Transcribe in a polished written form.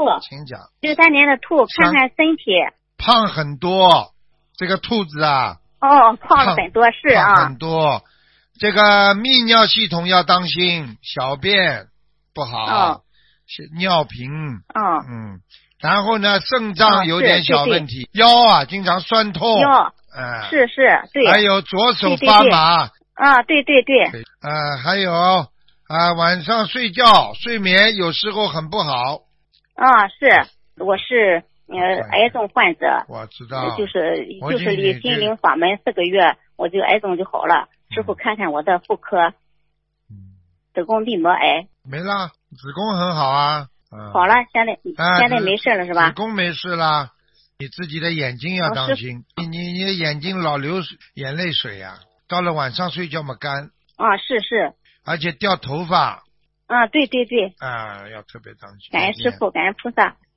兔， 请讲。 63年的兔，看看身体。 胖很多，这个兔子啊。 哦，胖了很多是啊。 胖很多，这个泌尿系统要当心，小便不好，是尿频。然后呢，肾脏有点小问题，腰啊经常酸痛。 腰。是对。 还有左手发麻。 对。 还有晚上睡觉睡眠有时候很不好。 我是癌症患者。 我知道。 就是离心灵法门4个月，我就癌症就好了。师傅看看我的妇科。子宫壁膜癌。没了，子宫很好啊。 好了，现在没事了是吧？ 子宫没事啦，你自己的眼睛要当心，你的眼睛老流眼泪水呀，到了晚上睡觉嘛干。 是。 而且掉头发。 对。 要特别当心。 感恩师傅，感恩菩萨。